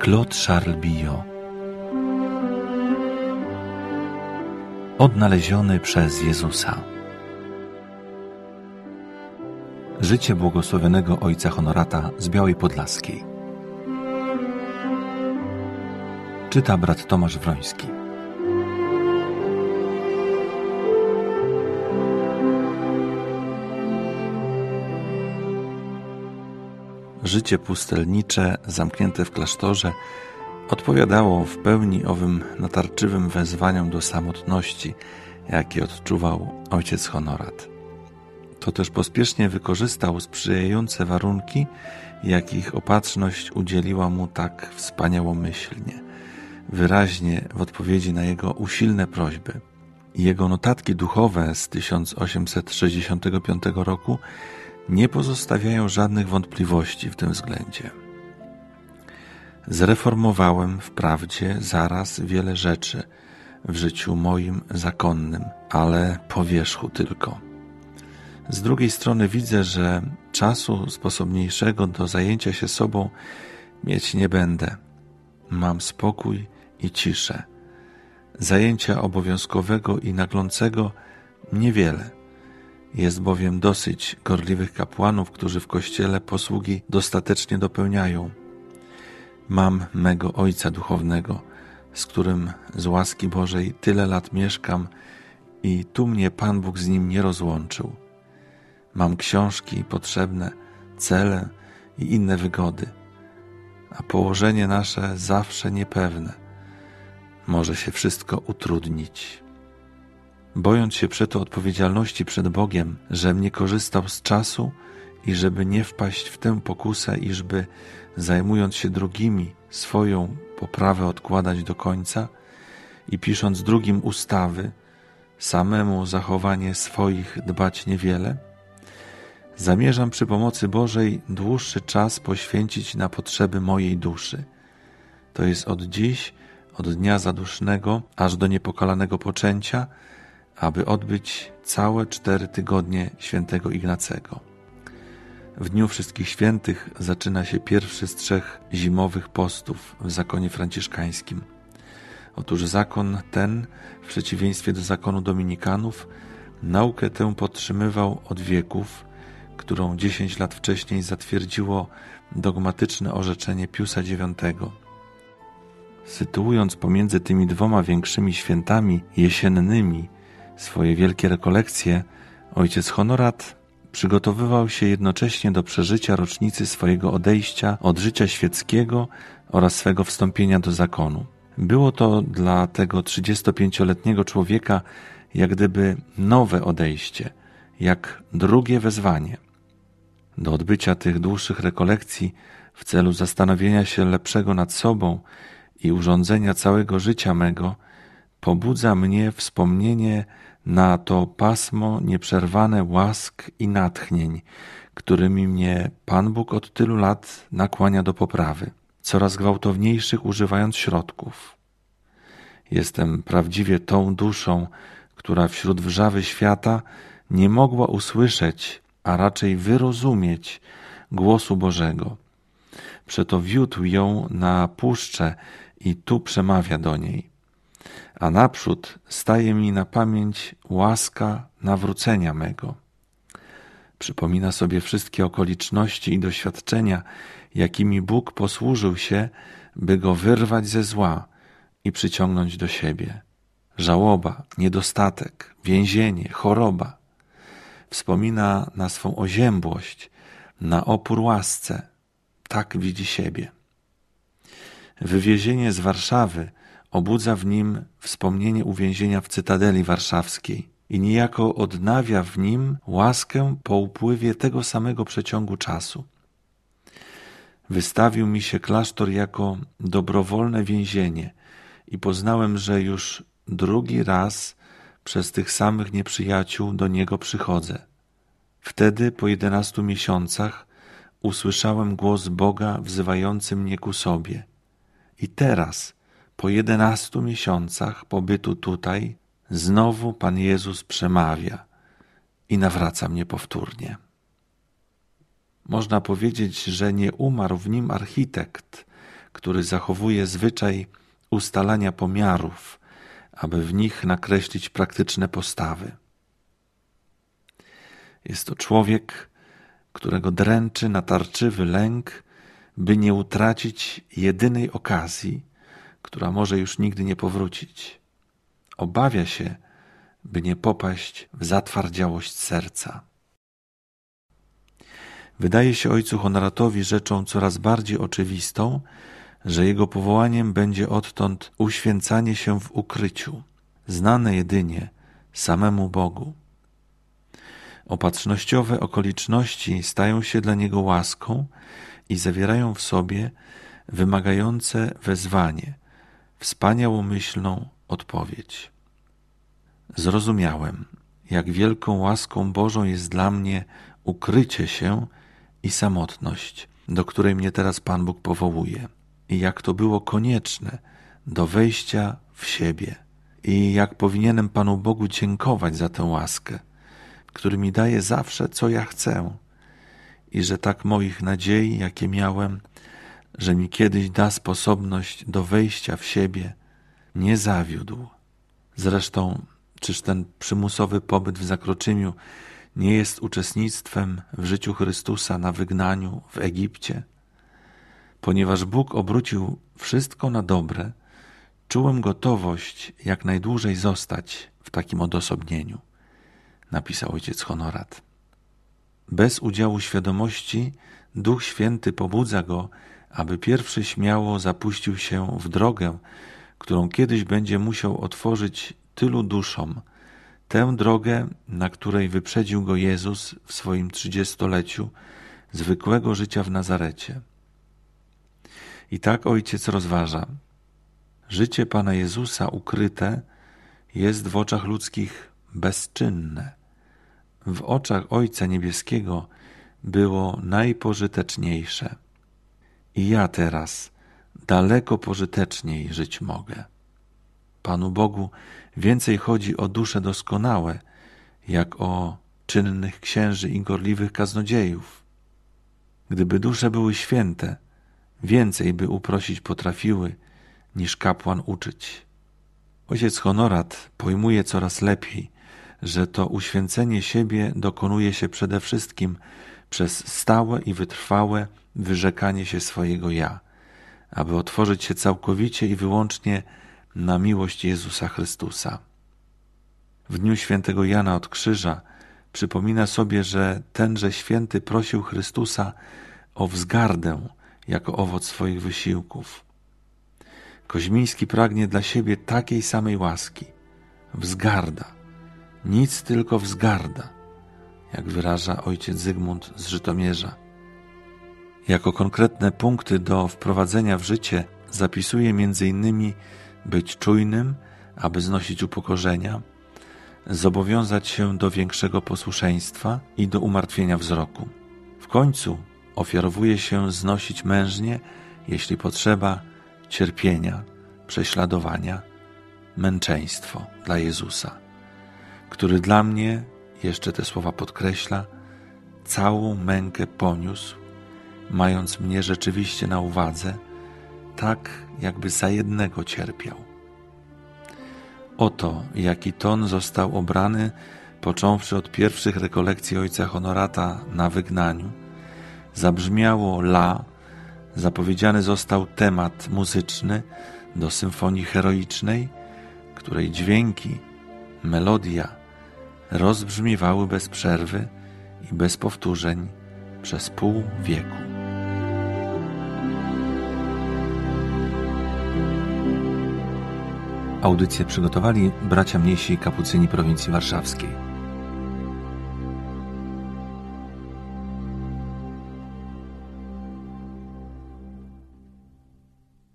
Claude Charles Billot. Odnaleziony przez Jezusa. Życie błogosławionego ojca Honorata z Białej Podlaskiej. Czyta brat Tomasz Wroński. Życie pustelnicze, zamknięte w klasztorze, odpowiadało w pełni owym natarczywym wezwaniom do samotności, jakie odczuwał ojciec Honorat. To też pospiesznie wykorzystał sprzyjające warunki, jakich opatrzność udzieliła mu tak wspaniałomyślnie, wyraźnie w odpowiedzi na jego usilne prośby. Jego notatki duchowe z 1865 roku nie pozostawiają żadnych wątpliwości w tym względzie. Zreformowałem wprawdzie zaraz wiele rzeczy w życiu moim zakonnym, ale po wierzchu tylko. Z drugiej strony widzę, że czasu sposobniejszego do zajęcia się sobą mieć nie będę. Mam spokój i ciszę. Zajęcia obowiązkowego i naglącego niewiele. Jest bowiem dosyć gorliwych kapłanów, którzy w kościele posługi dostatecznie dopełniają. Mam mego ojca duchownego, z którym z łaski Bożej tyle lat mieszkam i tu mnie Pan Bóg z nim nie rozłączył. Mam książki potrzebne, cele i inne wygody, a położenie nasze zawsze niepewne. Może się wszystko utrudnić. Bojąc się przeto odpowiedzialności przed Bogiem, żem nie korzystał z czasu i żeby nie wpaść w tę pokusę, iżby zajmując się drugimi swoją poprawę odkładać do końca i pisząc drugim ustawy, samemu zachowanie swoich dbać niewiele, zamierzam przy pomocy Bożej dłuższy czas poświęcić na potrzeby mojej duszy. To jest od dziś, od dnia zadusznego, aż do niepokalanego poczęcia, aby odbyć całe 4 tygodnie świętego Ignacego. W dniu Wszystkich Świętych zaczyna się pierwszy z 3 zimowych postów w zakonie franciszkańskim. Otóż zakon ten, w przeciwieństwie do zakonu dominikanów, naukę tę podtrzymywał od wieków, którą 10 lat wcześniej zatwierdziło dogmatyczne orzeczenie Piusa IX. Sytuując pomiędzy tymi 2 większymi świętami jesiennymi swoje wielkie rekolekcje, ojciec Honorat przygotowywał się jednocześnie do przeżycia rocznicy swojego odejścia od życia świeckiego oraz swego wstąpienia do zakonu. Było to dla tego 35-letniego człowieka jak gdyby nowe odejście, jak drugie wezwanie. Do odbycia tych dłuższych rekolekcji w celu zastanowienia się lepszego nad sobą i urządzenia całego życia mego pobudza mnie wspomnienie na to pasmo nieprzerwane łask i natchnień, którymi mnie Pan Bóg od tylu lat nakłania do poprawy, coraz gwałtowniejszych używając środków. Jestem prawdziwie tą duszą, która wśród wrzawy świata nie mogła usłyszeć, a raczej wyrozumieć głosu Bożego. Przeto wiódł ją na puszczę i tu przemawia do niej. A naprzód staje mi na pamięć łaska nawrócenia mego. Przypomina sobie wszystkie okoliczności i doświadczenia, jakimi Bóg posłużył się, by go wyrwać ze zła i przyciągnąć do siebie. Żałoba, niedostatek, więzienie, choroba. Wspomina na swą oziębłość, na opór łasce. Tak widzi siebie. Wywiezienie z Warszawy obudza w nim wspomnienie uwięzienia w Cytadeli Warszawskiej i niejako odnawia w nim łaskę po upływie tego samego przeciągu czasu. Wystawił mi się klasztor jako dobrowolne więzienie i poznałem, że już drugi raz przez tych samych nieprzyjaciół do niego przychodzę. Wtedy po 11 miesiącach usłyszałem głos Boga wzywający mnie ku sobie. I teraz, po 11 miesiącach pobytu tutaj, znowu Pan Jezus przemawia i nawraca mnie powtórnie. Można powiedzieć, że nie umarł w nim architekt, który zachowuje zwyczaj ustalania pomiarów, aby w nich nakreślić praktyczne postawy. Jest to człowiek, którego dręczy natarczywy lęk, by nie utracić jedynej okazji, która może już nigdy nie powrócić. Obawia się, by nie popaść w zatwardziałość serca. Wydaje się ojcu Honoratowi rzeczą coraz bardziej oczywistą, że jego powołaniem będzie odtąd uświęcanie się w ukryciu, znane jedynie samemu Bogu. Opatrznościowe okoliczności stają się dla niego łaską i zawierają w sobie wymagające wezwanie, wspaniałomyślną odpowiedź. Zrozumiałem, jak wielką łaską Bożą jest dla mnie ukrycie się i samotność, do której mnie teraz Pan Bóg powołuje, i jak to było konieczne do wejścia w siebie, i jak powinienem Panu Bogu dziękować za tę łaskę, który mi daje zawsze, co ja chcę, i że tak moich nadziei, jakie miałem, że mi kiedyś da sposobność do wejścia w siebie, nie zawiódł. Zresztą, czyż ten przymusowy pobyt w Zakroczymiu nie jest uczestnictwem w życiu Chrystusa na wygnaniu w Egipcie? Ponieważ Bóg obrócił wszystko na dobre, czułem gotowość jak najdłużej zostać w takim odosobnieniu, napisał ojciec Honorat. Bez udziału świadomości Duch Święty pobudza go, aby pierwszy śmiało zapuścił się w drogę, którą kiedyś będzie musiał otworzyć tylu duszom, tę drogę, na której wyprzedził go Jezus w swoim 30-leciu zwykłego życia w Nazarecie. I tak ojciec rozważa. Życie Pana Jezusa ukryte jest w oczach ludzkich bezczynne. W oczach Ojca Niebieskiego było najpożyteczniejsze. I ja teraz daleko pożyteczniej żyć mogę. Panu Bogu więcej chodzi o dusze doskonałe, jak o czynnych księży i gorliwych kaznodziejów. Gdyby dusze były święte, więcej by uprosić potrafiły, niż kapłan uczyć. Ojciec Honorat pojmuje coraz lepiej, że to uświęcenie siebie dokonuje się przede wszystkim przez stałe i wytrwałe wyrzekanie się swojego ja, aby otworzyć się całkowicie i wyłącznie na miłość Jezusa Chrystusa. W dniu świętego Jana od Krzyża przypomina sobie, że tenże święty prosił Chrystusa o wzgardę jako owoc swoich wysiłków. Koźmiński pragnie dla siebie takiej samej łaski. Wzgarda. Nic tylko wzgarda, jak wyraża ojciec Zygmunt z Żytomierza. Jako konkretne punkty do wprowadzenia w życie zapisuje m.in. być czujnym, aby znosić upokorzenia, zobowiązać się do większego posłuszeństwa i do umartwienia wzroku. W końcu ofiarowuje się znosić mężnie, jeśli potrzeba, cierpienia, prześladowania, męczeństwo dla Jezusa, który dla mnie, jeszcze te słowa podkreśla, całą mękę poniósł, mając mnie rzeczywiście na uwadze, tak jakby za jednego cierpiał. Oto jaki ton został obrany, począwszy od pierwszych rekolekcji ojca Honorata na wygnaniu. Zabrzmiało la, zapowiedziany został temat muzyczny do symfonii heroicznej, której dźwięki, melodia rozbrzmiewały bez przerwy i bez powtórzeń przez pół wieku. Audycję przygotowali bracia mniejsi kapucyni prowincji warszawskiej.